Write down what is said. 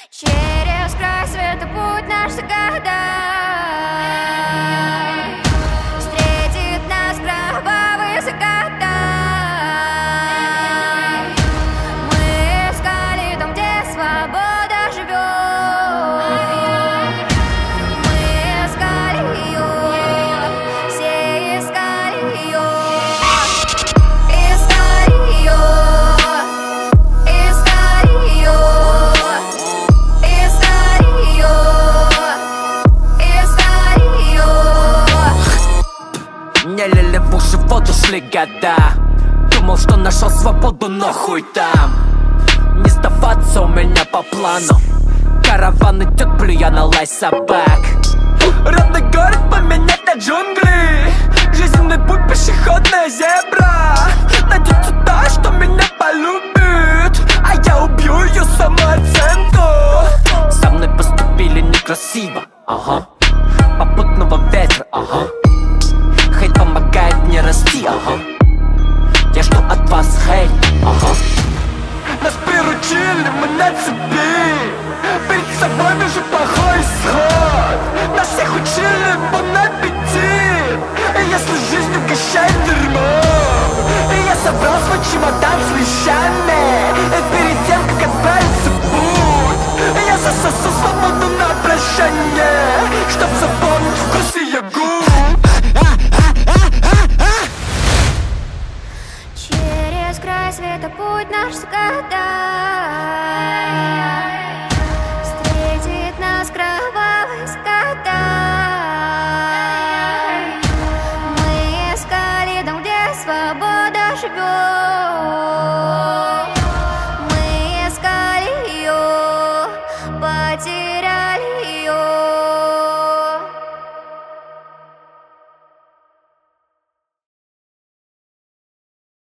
Через край света путь наш загадать. Встретит нас кровавый закат. Мы искали там, где свобода живет. Мы искали ее, все искали ее. Искали ее, искали ее. Не лили в уши воду, шли года. Думал, что нашел свободу, но хуй там. Не сдаваться у меня по плану. Караван идет, плюя на лай собак. Родной город поменять на джунгли. Жизненный путь, пешеходная зебра. Найдется та, что меня полюбит, а я убью ее самооценку.